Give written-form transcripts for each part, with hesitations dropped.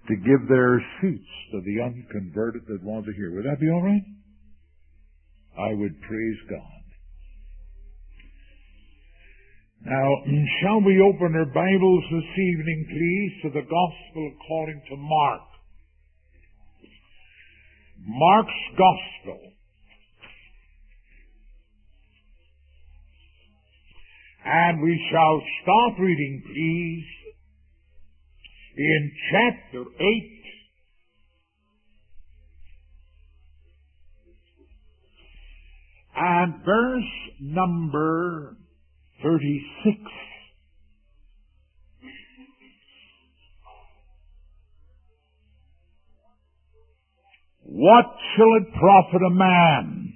to give their seats to the unconverted that want to hear. Would that be all right? I would praise God. Now, shall we open our Bibles this evening, please, to the Gospel according to Mark. Mark's Gospel. And we shall start reading, please, in chapter 8. And verse number 36. What shall it profit a man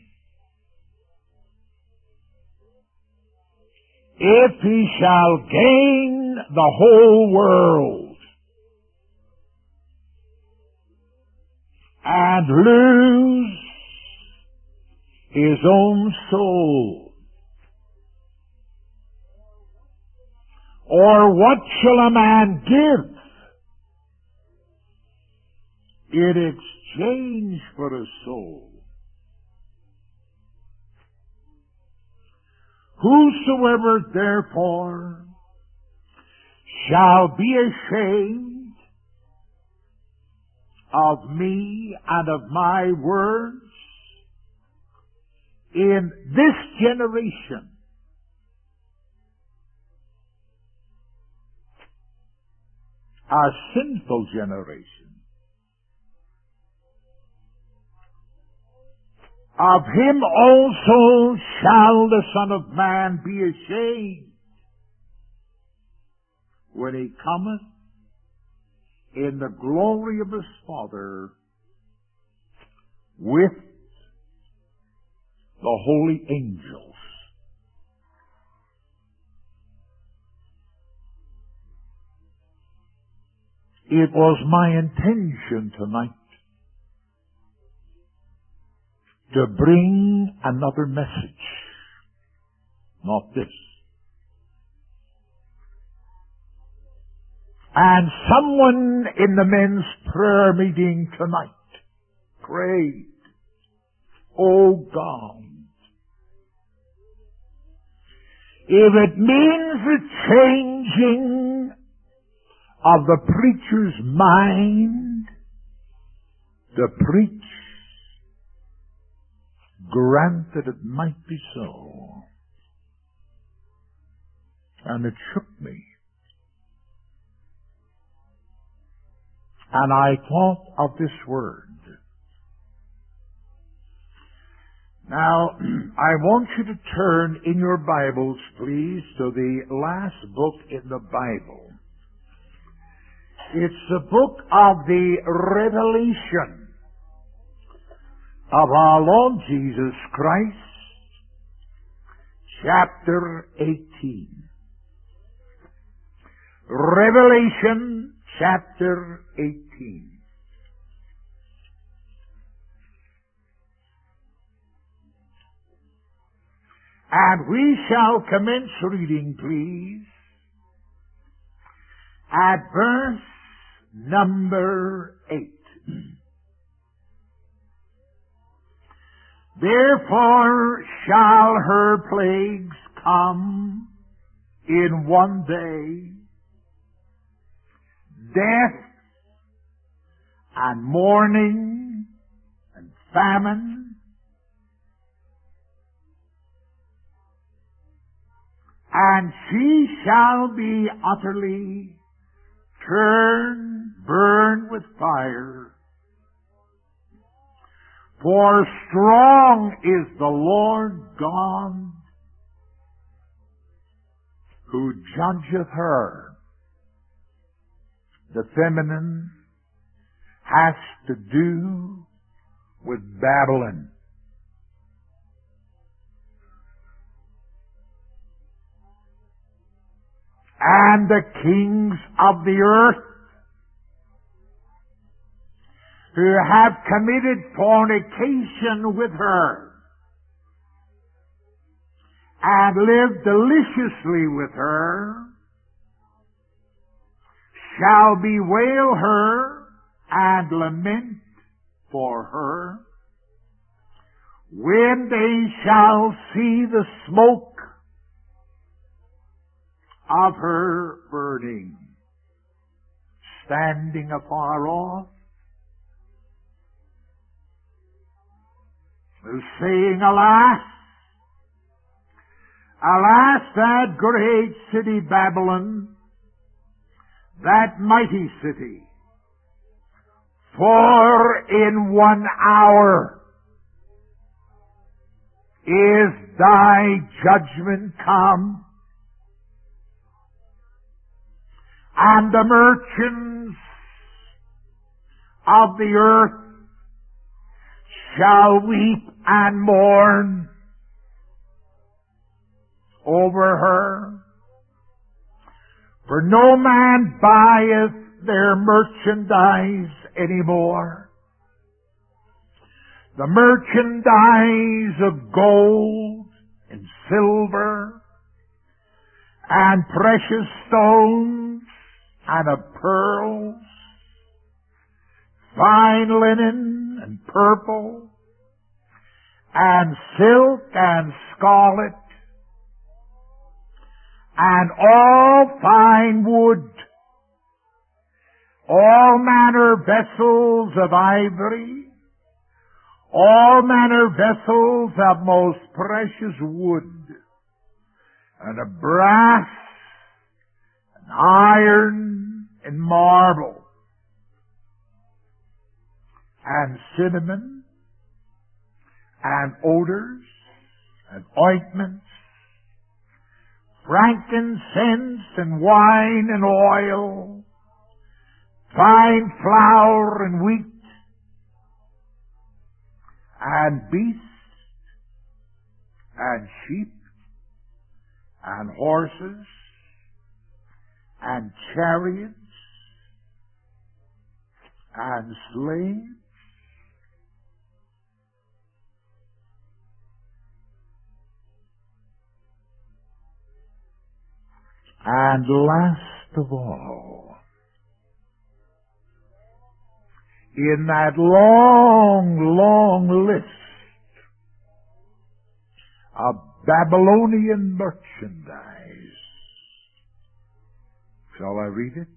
if he shall gain the whole world and lose his own soul? Or what shall a man give in exchange for a soul? Whosoever therefore shall be ashamed of me and of my words in this generation, a sinful generation, of him also shall the Son of Man be ashamed when he cometh in the glory of his Father with the holy angels. It was my intention tonight to bring another message, not this. And someone in the men's prayer meeting tonight prayed, "Oh God, if it means the changing of the preacher's mind to preach, grant that it might be so." And it shook me. And I thought of this word. Now, I want you to turn in your Bibles, please, to the last book in the Bible. It's the book of the Revelation of our Lord Jesus Christ, chapter 18. Revelation chapter 18. And we shall commence reading, please, at verse number 8. Therefore shall her plagues come in one day, death and mourning and famine, and she shall be utterly burned with fire. For strong is the Lord God who judgeth her. The feminine has to do with Babylon. And the kings of the earth who have committed fornication with her and lived deliciously with her shall bewail her and lament for her, when they shall see the smoke of her burning, standing afar off, saying, Alas, alas, that great city Babylon, that mighty city, for in 1 hour is thy judgment come, and the merchants of the earth shall weep and mourn over her. For no man buyeth their merchandise anymore. The merchandise of gold and silver and precious stones and of pearls, fine linen and purple and silk and scarlet, and all fine wood, all manner vessels of ivory, all manner vessels of most precious wood, and of brass, and iron, and marble, and cinnamon, and odors, and ointments, frankincense, and wine, and oil, fine flour, and wheat, and beasts, and sheep, and horses, and chariots, and slaves, and last of all, in that long, long list of Babylonian merchandise, shall I read it?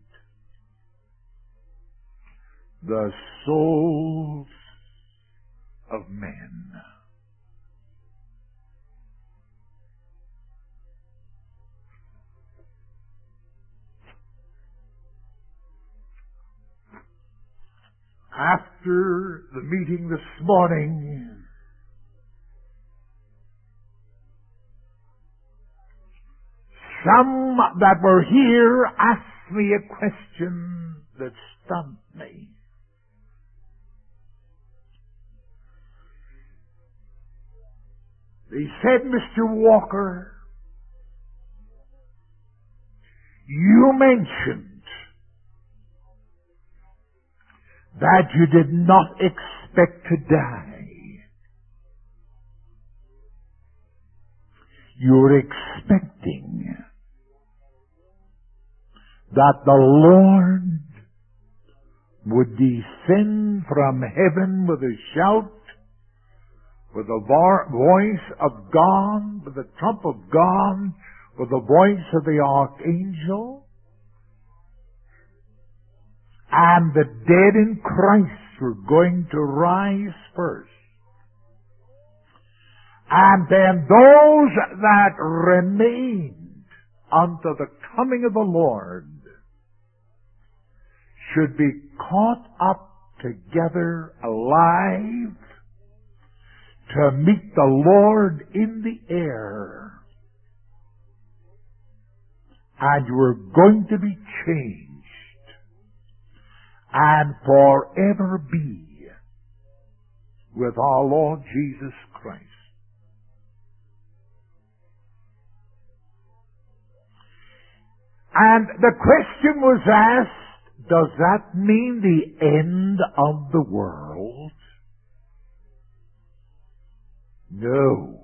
The souls of men. After the meeting this morning, some that were here asked me a question that stumped me. They said, Mr. Walker, you mentioned that you did not expect to die. You're expecting that the Lord would descend from heaven with a shout, with the voice of God, with the trump of God, with the voice of the archangel, and the dead in Christ were going to rise first. And then those that remained unto the coming of the Lord should be caught up together alive to meet the Lord in the air. And you are going to be changed and forever be with our Lord Jesus Christ. And the question was asked, does that mean the end of the world? No.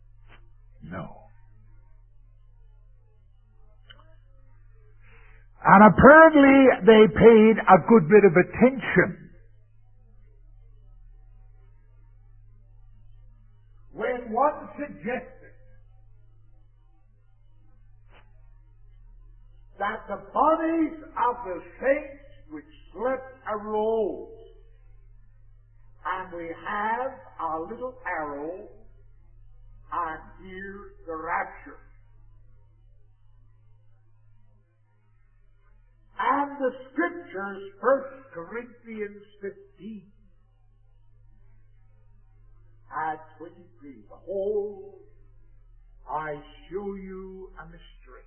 No. And apparently they paid a good bit of attention when one suggested that the bodies of the saints which slept arose, and we have a little arrow, and here's the rapture. And the Scriptures, 1 Corinthians 15 and 23, behold, I show you a mystery.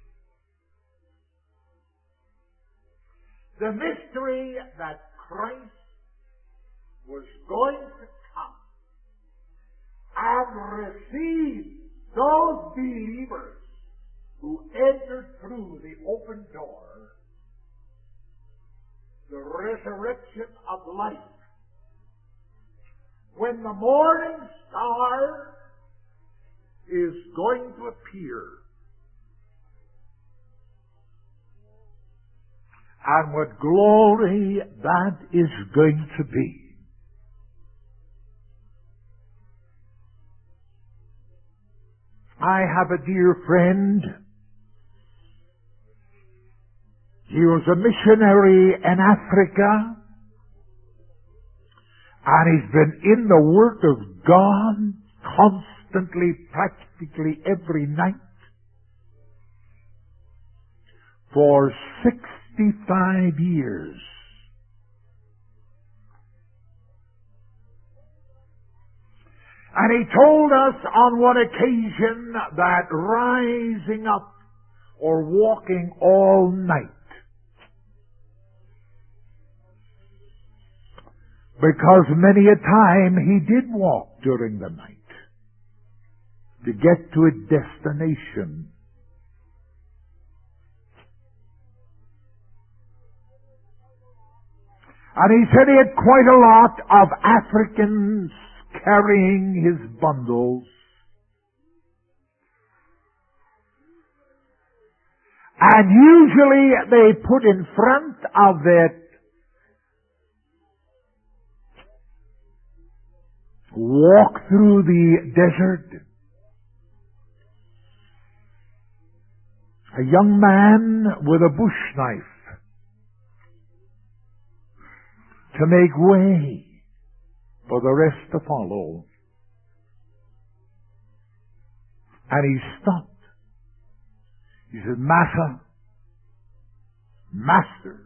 The mystery that Christ was going to come and receive those believers who entered through the open door, the resurrection of life. When the morning star is going to appear, and what glory that is going to be. I have a dear friend. He was a missionary in Africa, and he's been in the work of God constantly, practically every night for 65 years. And he told us on one occasion that rising up or walking all night, because many a time he did walk during the night to get to a destination. And he said he had quite a lot of Africans carrying his bundles. And usually they put in front of it walk through the desert. A young man with a bush knife to make way for the rest to follow. And he stopped. He said, Master,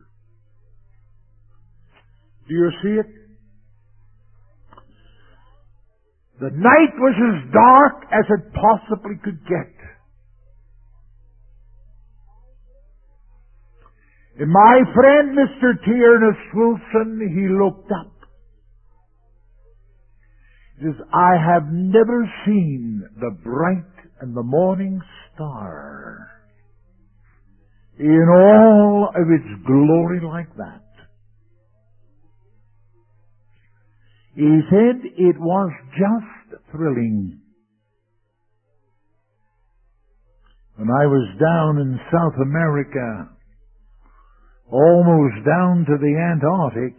do you see it? The night was as dark as it possibly could get. And my friend, Mr. Tiernas Wilson, he looked up. He says, I have never seen the bright and the morning star in all of its glory like that. He said it was just thrilling. When I was down in South America, almost down to the Antarctic,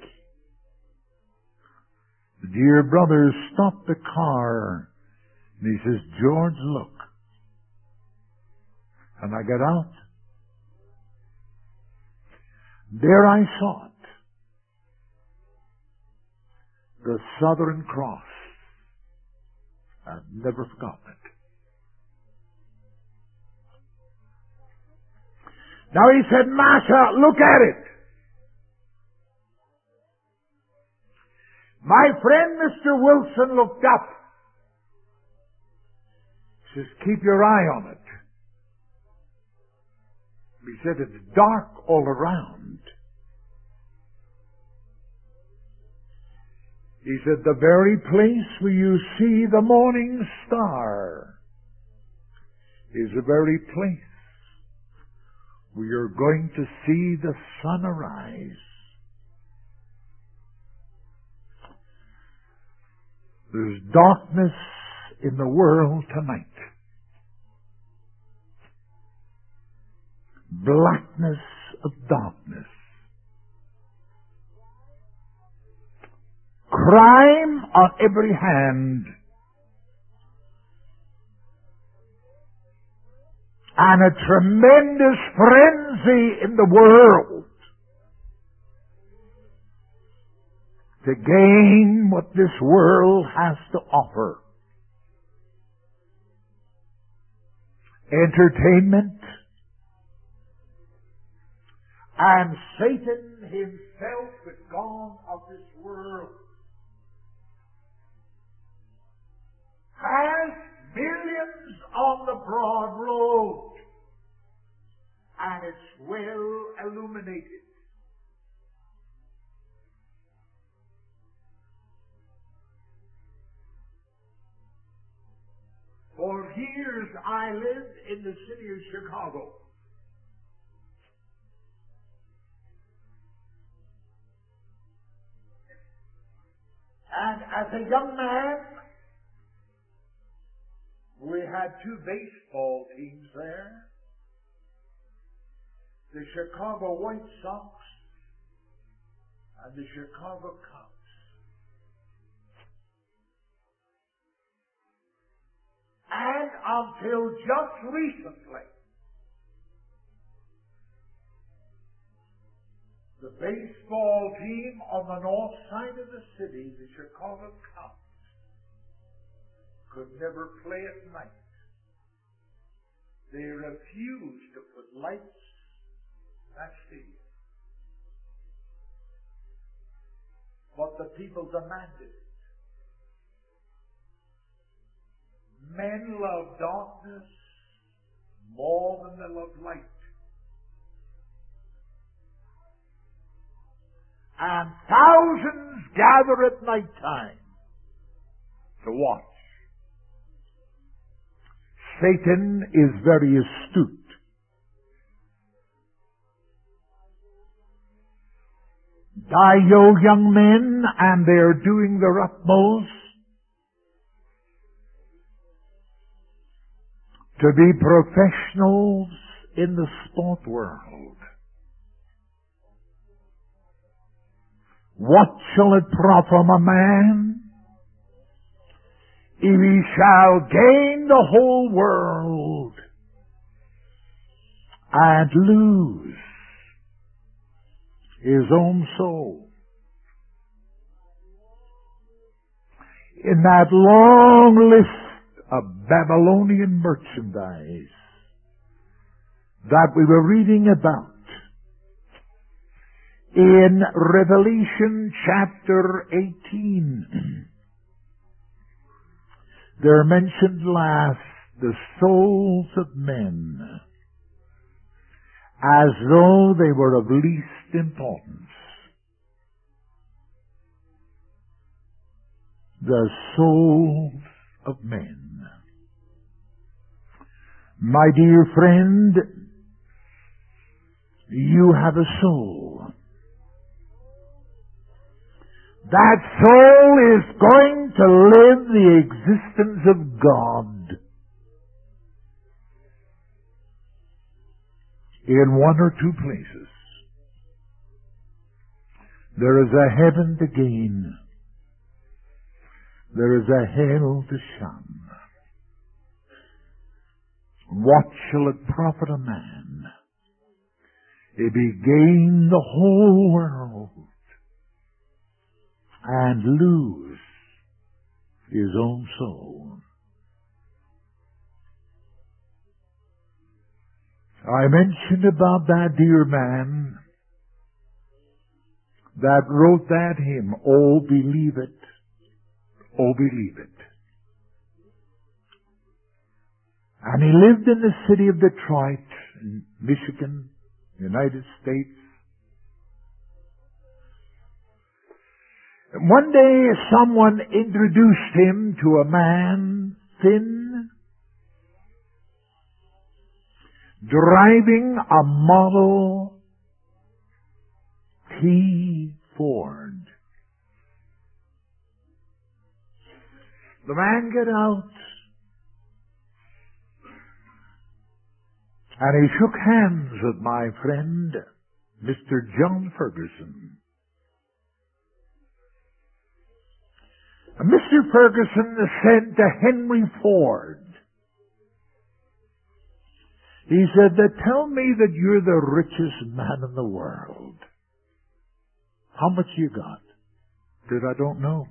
the dear brother stopped the car and he says, George, look. And I got out. There I saw it. The Southern Cross. I've never forgotten it. Now he said, Masha, look at it. My friend Mr. Wilson looked up. He says, keep your eye on it. He said, it's dark all around. He said, the very place where you see the morning star is the very place where you're going to see the sun arise. There's darkness in the world tonight. Blackness of darkness. Crime on every hand. And a tremendous frenzy in the world to gain what this world has to offer. Entertainment. And Satan himself, the God of this world, has millions on the broad road, and it's well illuminated. For years I lived in the city of Chicago. And as a young man, we had two baseball teams there. The Chicago White Sox and the Chicago Cubs. And until just recently, the baseball team on the north side of the city, the Chicago Cubs, could never play at night. They refused to put lights in that stadium. But the people demanded it. Men love darkness more than they love light. And thousands gather at night time to watch. Satan is very astute. Young men, and they're doing their utmost to be professionals in the sport world. What shall it profit a man if he shall gain the whole world and lose his own soul? In that long list of Babylonian merchandise that we were reading about in Revelation chapter 18, they're mentioned last, the souls of men, as though they were of least importance. The souls of men. My dear friend, you have a soul. That soul is going to live the existence of God in one or two places. There is a heaven to gain. There is a hell to shun. What shall it profit a man if he gain the whole world and lose his own soul? I mentioned about that dear man that wrote that hymn, "Oh, believe it, oh, believe it." And he lived in the city of Detroit, in Michigan, United States. And one day someone introduced him to a man, thin, driving a Model T Ford. The man got out and he shook hands with my friend. Mr. John Ferguson. And Mr. Ferguson said to Henry Ford, he said, tell me that you're the richest man in the world. How much you got? Said, I don't know.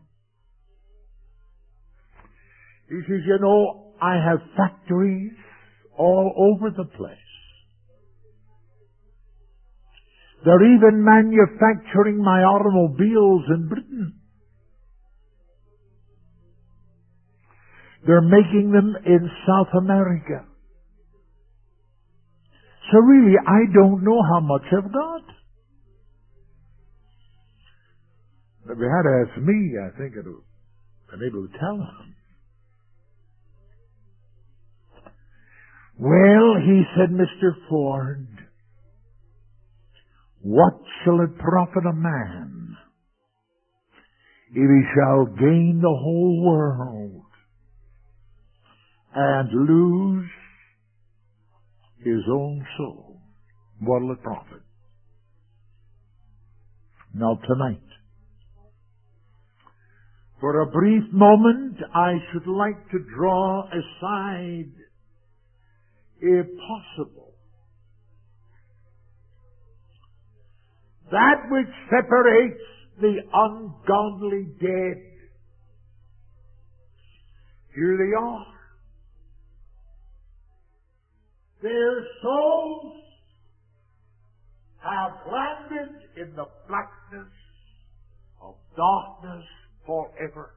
He says, you know, I have factories all over the place. They're even manufacturing my automobiles in Britain. They're making them in South America. So really, I don't know how much I've got. If you had to ask me, I think I'd have been able to tell him. Well, he said, Mr. Ford, what shall it profit a man if he shall gain the whole world and lose his own soul? What'll it profit? Now tonight, for a brief moment, I should like to draw aside, if possible, that which separates the ungodly dead. Here they are. Their souls have landed in the blackness of darkness forever.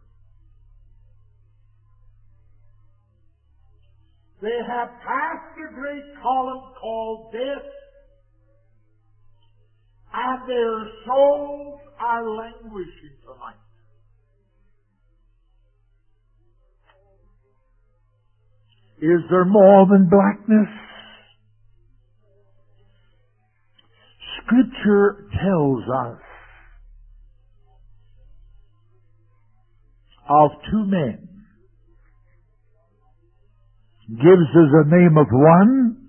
They have passed the great column called death, and their souls are languishing tonight. Is there more than blackness? Scripture tells us of two men, gives us the name of one,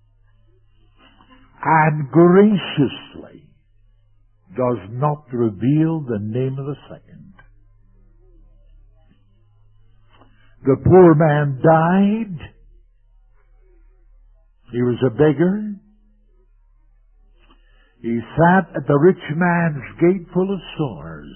and graciously does not reveal the name of the second. The poor man died. He was a beggar. He sat at the rich man's gate full of sores.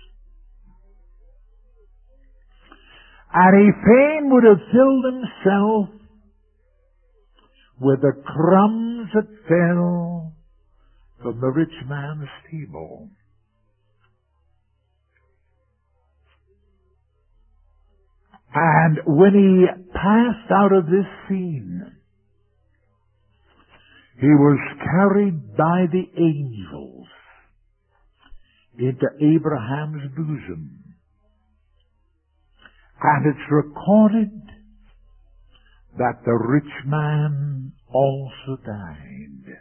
And he fain would have filled himself with the crumbs that fell from the rich man's table. And when he passed out of this scene, he was carried by the angels into Abraham's bosom. And it's recorded that the rich man also died.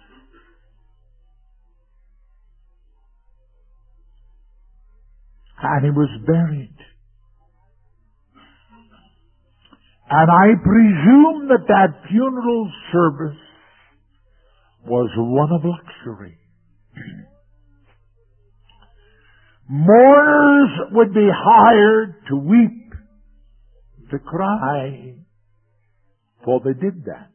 And he was buried. And I presume that that funeral service was one of luxury. Mourners would be hired to weep, to cry, for they did that.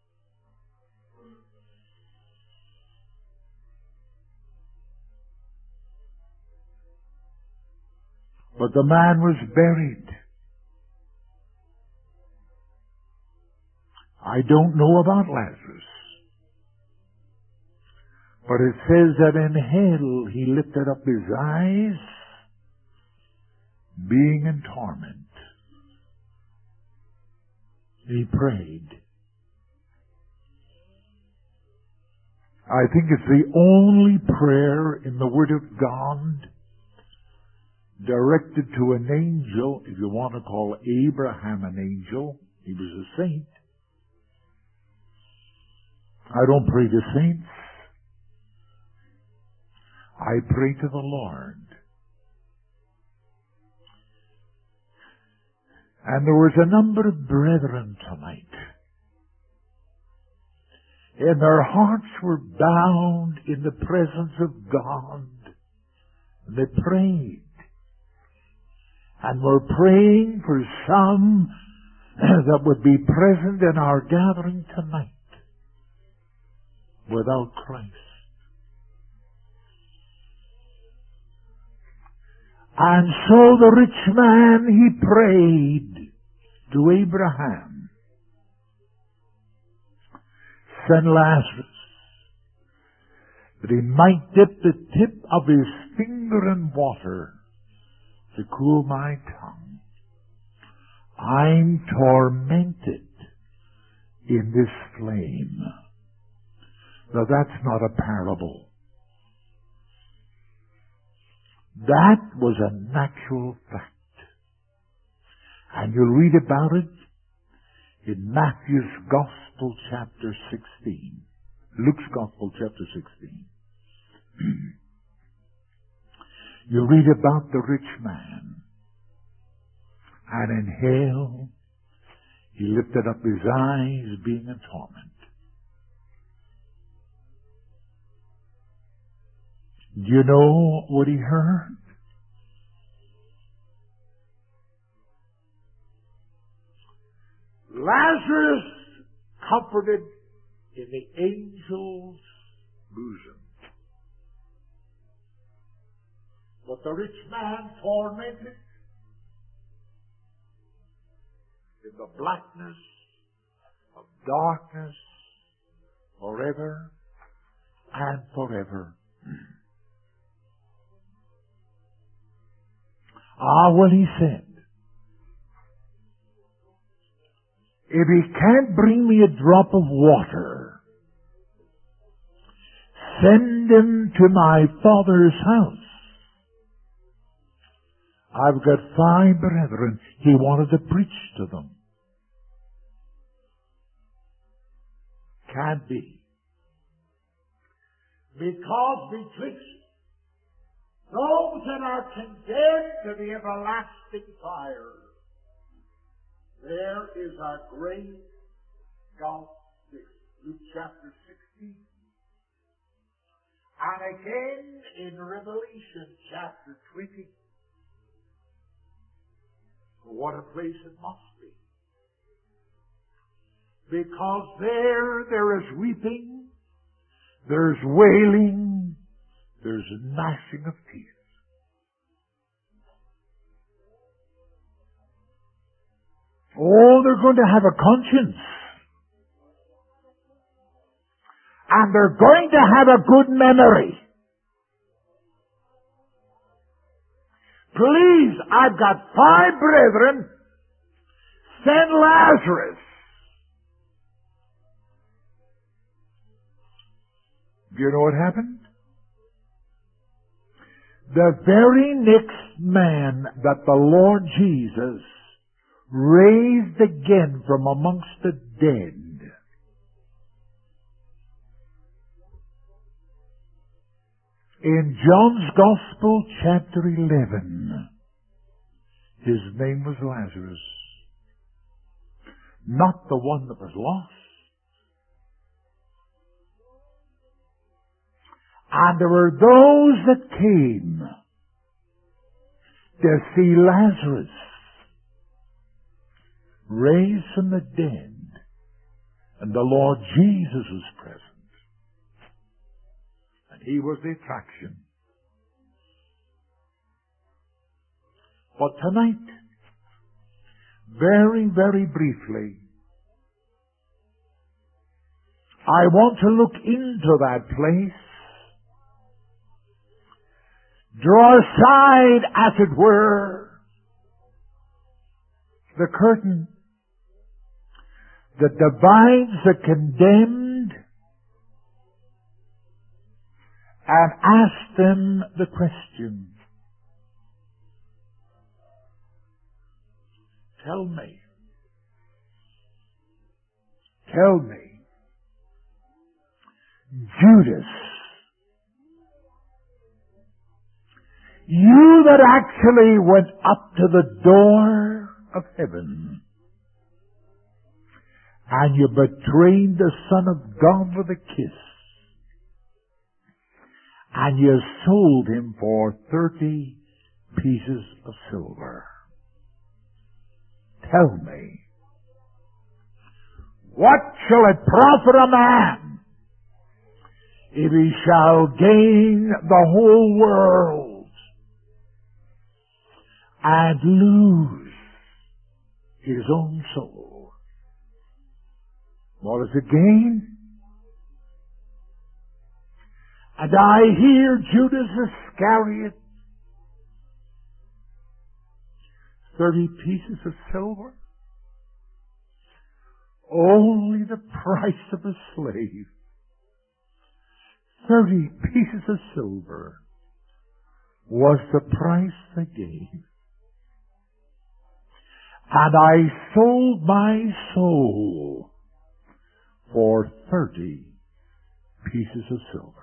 But the man was buried. I don't know about Lazarus, but it says that in hell he lifted up his eyes, being in torment. He prayed. I think it's the only prayer in the Word of God directed to an angel, if you want to call Abraham an angel. He was a saint. I don't pray to saints. I pray to the Lord. And there was a number of brethren tonight. and their hearts were bound in the presence of God. They prayed. And we're praying for some that would be present in our gathering tonight without Christ. And so the rich man, he prayed to Abraham, send Lazarus, that he might dip the tip of his finger in water to cool my tongue. I'm tormented in this flame. Now that's not a parable. That was an actual fact. And you'll read about it in Matthew's Gospel chapter 16. Luke's Gospel chapter 16. You read about the rich man. And in hell, he lifted up his eyes, being in torment. Do you know what he heard? Lazarus comforted in the angel's bosom. But the rich man tormented in the blackness of darkness forever and forever. Well, he said, if he can't bring me a drop of water, send him to my father's house. I've got 5 brethren. He wanted to preach to them. Can't be. Because betwixt those that are condemned to the everlasting fire, there is a great gulf fixed. Luke chapter 16. And again in Revelation chapter 20. What a place it must be. Because there is weeping, there's wailing, there's gnashing of teeth. Oh, they're going to have a conscience. And they're going to have a good memory. Please, I've got 5 brethren. Send Lazarus. Do you know what happened? The very next man that the Lord Jesus raised again from amongst the dead, in John's Gospel, chapter 11, his name was Lazarus. Not the one that was lost. And there were those that came to see Lazarus raised from the dead. And the Lord Jesus was present. He was the attraction. But tonight, very, very briefly, I want to look into that place, draw aside, as it were, the curtain that divides the condemned, and ask them the question, tell me, Judas, you that actually went up to the door of heaven And you betrayed the Son of God with a kiss. And you sold him for 30 pieces of silver. Tell me, what shall it profit a man if he shall gain the whole world and lose his own soul? What is the gain? And I hear Judas Iscariot, 30 pieces of silver, only the price of a slave. 30 pieces of silver was the price they gave. And I sold my soul for 30 pieces of silver.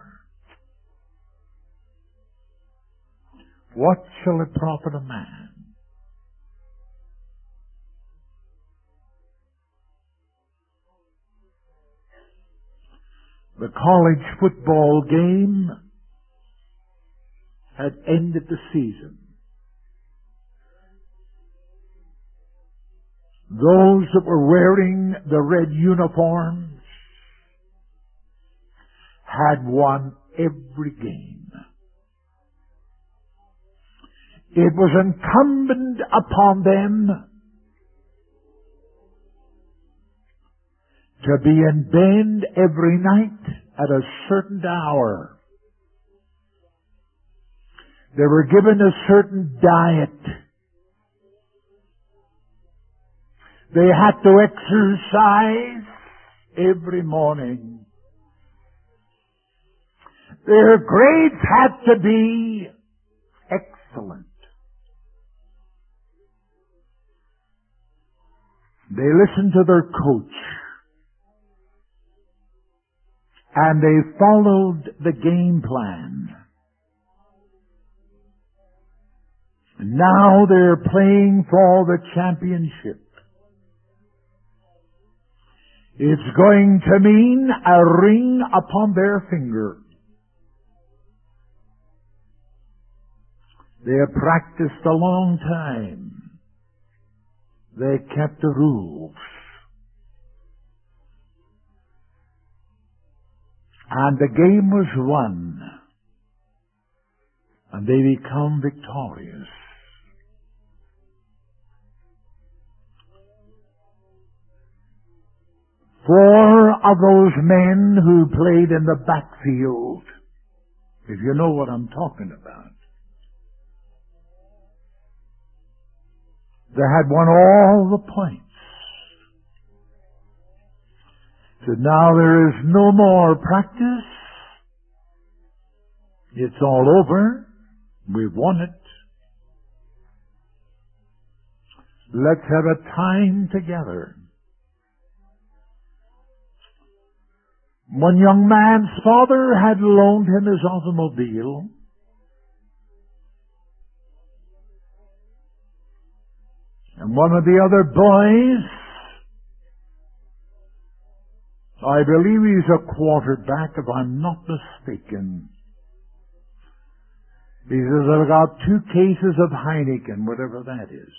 What shall it profit a man? The college football game had ended the season. Those that were wearing the red uniforms had won every game. It was incumbent upon them to be in bed every night at a certain hour. They were given a certain diet. They had to exercise every morning. Their grades had to be excellent. They listened to their coach. And they followed the game plan. Now they're playing for the championship. It's going to mean a ring upon their finger. They have practiced a long time. They kept the rules. And the game was won. And they become victorious. Four of those men who played in the backfield, if you know what I'm talking about, they had won all the points. So now there is no more practice. It's all over. We've won it. Let's have a time together. One young man's father had loaned him his automobile. And one of the other boys, I believe he's a quarterback, if I'm not mistaken. He says, I've got 2 cases of Heineken, whatever that is.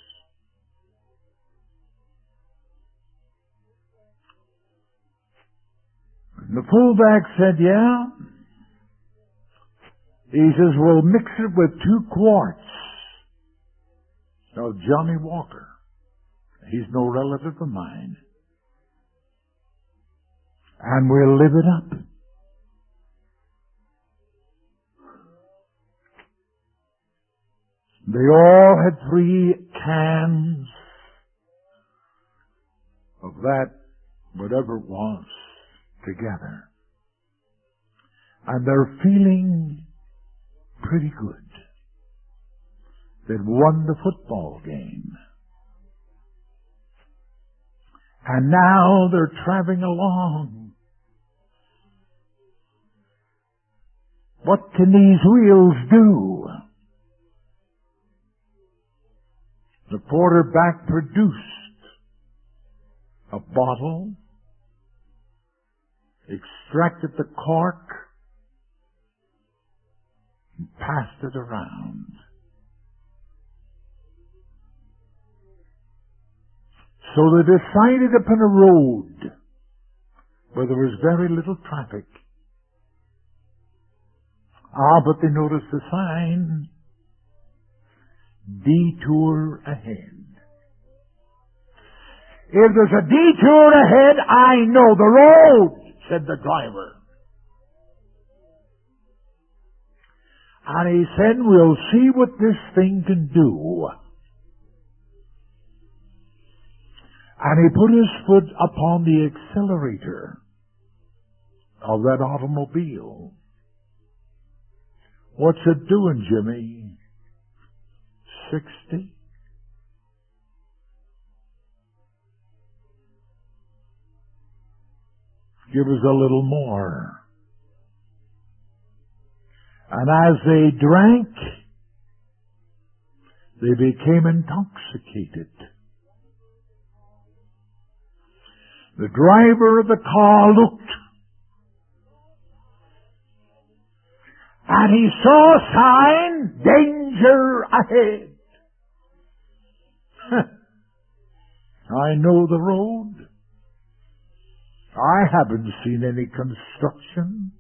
And the fullback said, yeah. He says, we'll mix it with 2 quarts of Johnny Walker. He's no relative of mine. And we'll live it up. They all had 3 cans of that, whatever it was, together. And they're feeling pretty good. They'd won the football game. And now they're traveling along. What can these wheels do? The quarterback produced a bottle extracted the cork, and passed it around. So they decided upon a road where there was very little traffic. But they noticed the sign, detour ahead. If there's a detour ahead, I know the road, said the driver. And he said, we'll see what this thing can do. And he put his foot upon the accelerator of that automobile. What's it doing, Jimmy? 60? Give us a little more. And as they drank, they became intoxicated. The driver of the car looked, and he saw a sign, danger ahead. I know the road. I haven't seen any construction.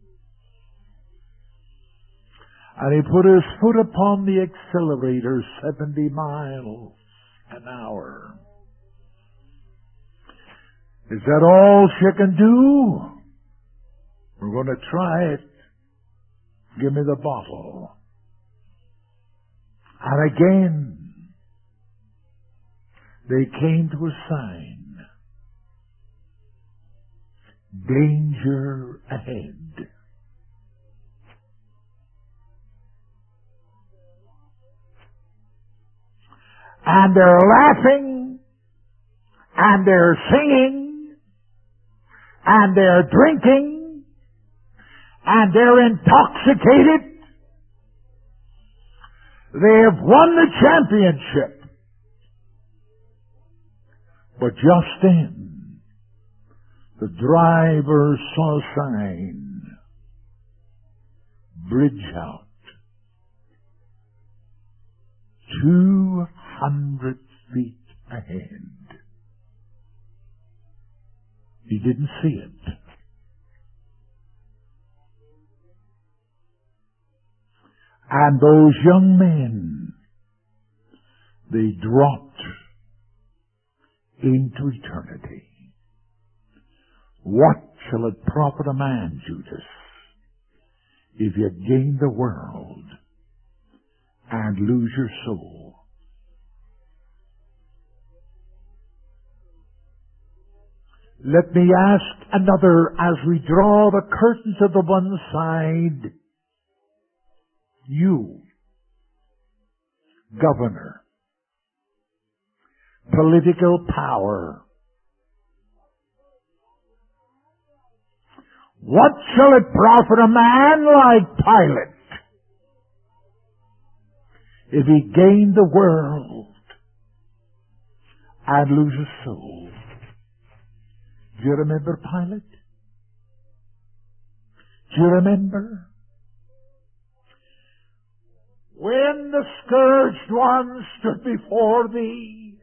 And he put his foot upon the accelerator, 70 miles an hour. Is that all she can do? We're going to try it. Give me the bottle. And again, they came to a sign. Danger ahead. And they're laughing, and they're singing, and they're drinking, and they're intoxicated. They have won the championship. But just then, the driver saw a sign, bridge out, 200 feet ahead. He didn't see it. And those young men, they dropped into eternity. What shall it profit a man, Judas, if you gain the world and lose your soul? Let me ask another as we draw the curtains to the one side. You, governor, political power, what shall it profit a man like Pilate if he gain the world and lose his soul? Do you remember Pilate? Do you remember? When the scourged one stood before thee,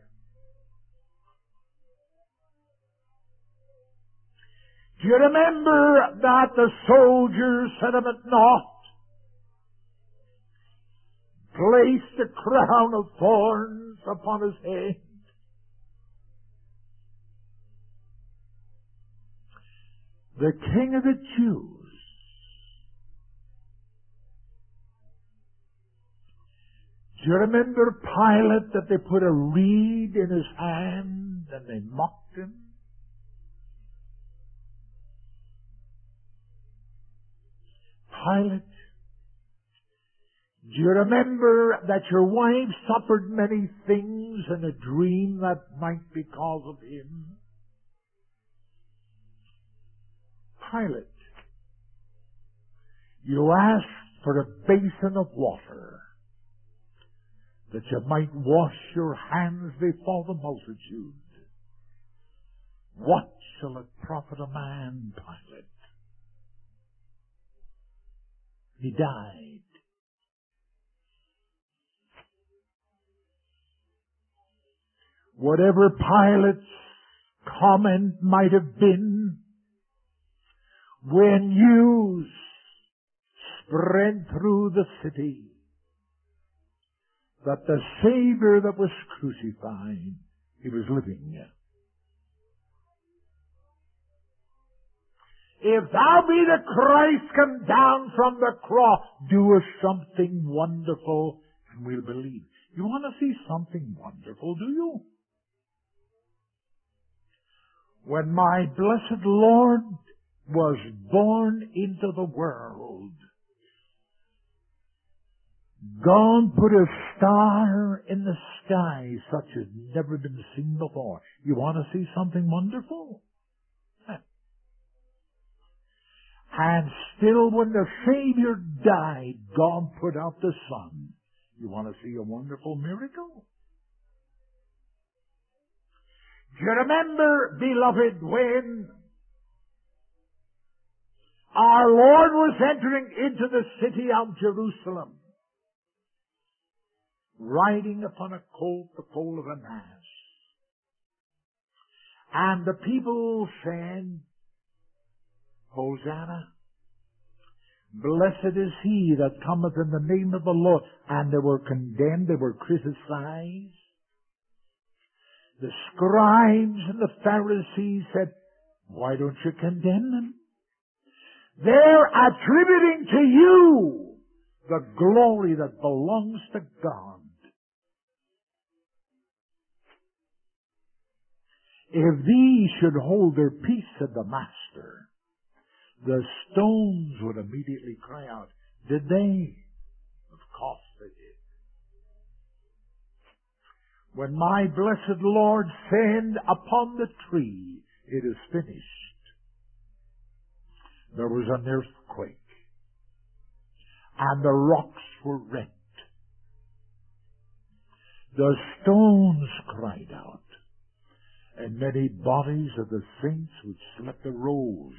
do you remember that the soldiers set him at naught, placed a crown of thorns upon his head? The King of the Jews. Do you remember Pilate, that they put a reed in his hand and they mocked him? Pilate, do you remember that your wife suffered many things in a dream that might be because of him? Pilate, you asked for a basin of water that you might wash your hands before the multitude. What shall it profit a man, Pilate, He died. Whatever Pilate's comment might have been, when news spread through the city that the Savior that was crucified, he was living. If thou be the Christ, come down from the cross, do us something wonderful, and we'll believe. You want to see something wonderful, do you? When my blessed Lord was born into the world, God put a star in the sky such as never been seen before. You want to see something wonderful? And still when the Savior died, God put out the sun. You want to see a wonderful miracle? Do you remember, beloved, when our Lord was entering into the city of Jerusalem, riding upon a colt, the foal of an ass. And the people said, Hosanna, blessed is he that cometh in the name of the Lord. And they were condemned, they were criticized. The scribes and the Pharisees said, why don't you condemn them? They're attributing to you the glory that belongs to God. If these should hold their peace, said the Master, the stones would immediately cry out. Did they? Of course they did. When my blessed Lord said upon the tree, it is finished, there was an earthquake, and the rocks were rent. The stones cried out, and many bodies of the saints which slept arose,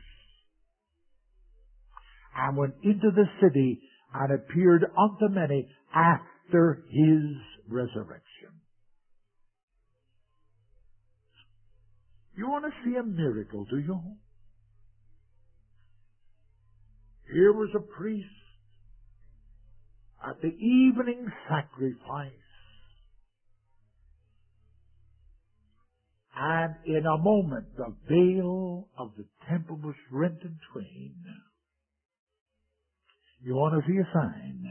and went into the city, and appeared unto many after his resurrection. You want to see a miracle, do you? Here was a priest at the evening sacrifice, and in a moment the veil of the temple was rent in twain. You want to see a sign?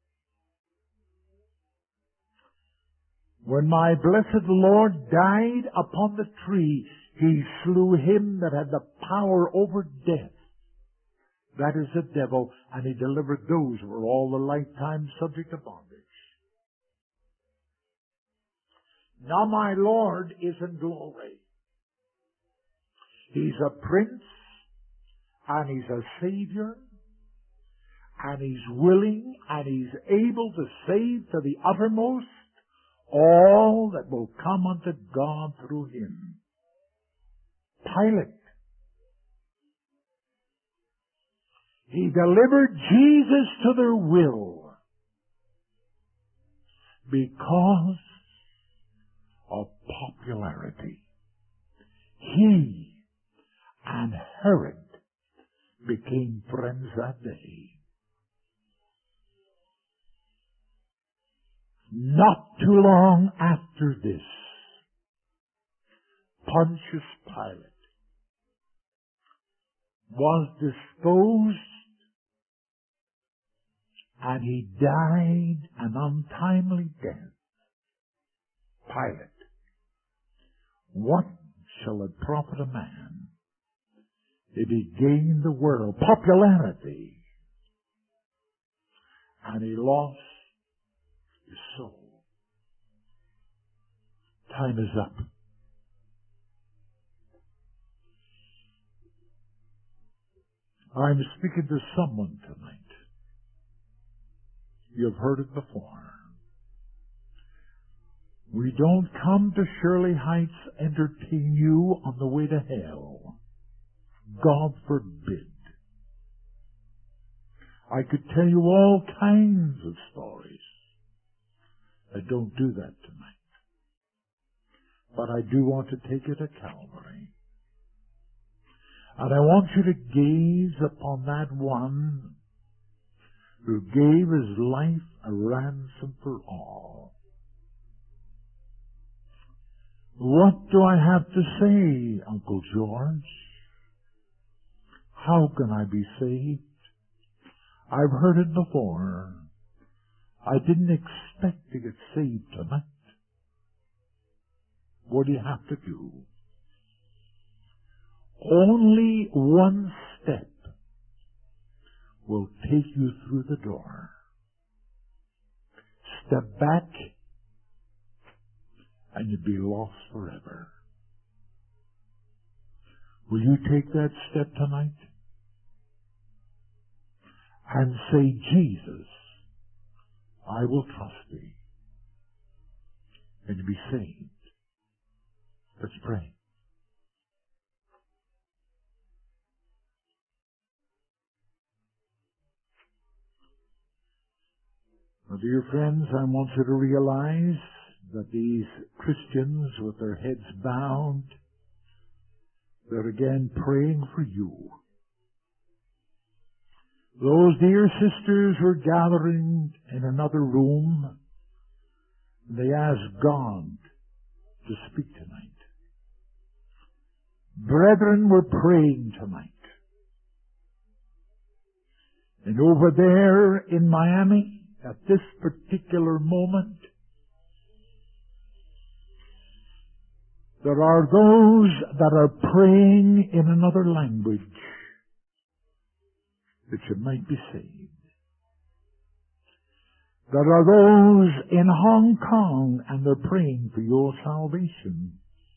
When my blessed Lord died upon the tree, he slew him that had the power over death. That is the devil, and he delivered those who were all the lifetime subject to bondage. Now my Lord is in glory. He's a prince, and he's a savior, and he's willing, and he's able to save to the uttermost all that will come unto God through him. Pilate, he delivered Jesus to their will because of popularity. He and Herod became friends that day. Not too long after this, Pontius Pilate was disposed, and he died an untimely death. Pilate, what shall it profit a man if he gain the world? Popularity. And he lost his soul. Time is up. I'm speaking to someone tonight. You've heard it before. We don't come to Shirley Heights entertain you on the way to hell. God forbid. I could tell you all kinds of stories. I don't do that tonight. But I do want to take you to Calvary. And I want you to gaze upon that one who gave his life a ransom for all. What do I have to say, Uncle George? How can I be saved? I've heard it before. I didn't expect to get saved tonight. What do you have to do? Only one step will take you through the door. Step back and you'll be lost forever. Will you take that step tonight? And say, Jesus, I will trust thee. And you'll be saved. Let's pray. Now, dear friends, I want you to realize that these Christians with their heads bowed, they're again praying for you. Those dear sisters were gathering in another room. They asked God to speak tonight. Brethren were praying tonight. And over there in Miami, at this particular moment, there are those that are praying in another language that you might be saved. There are those in Hong Kong and they're praying for your salvation.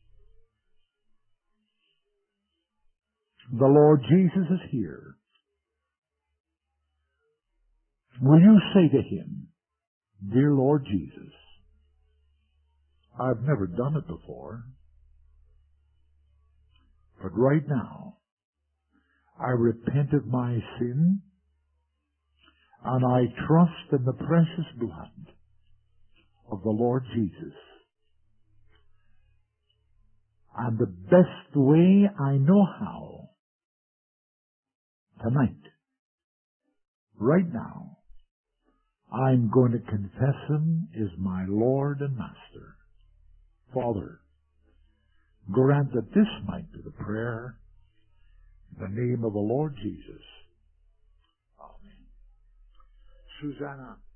The Lord Jesus is here. Will you say to Him, Dear Lord Jesus, I've never done it before, but right now, I repent of my sin, and I trust in the precious blood of the Lord Jesus. And the best way I know how, tonight, right now, I'm going to confess Him as my Lord and Master. Father, grant that this might be the prayer in the name of the Lord Jesus. Amen. Susanna.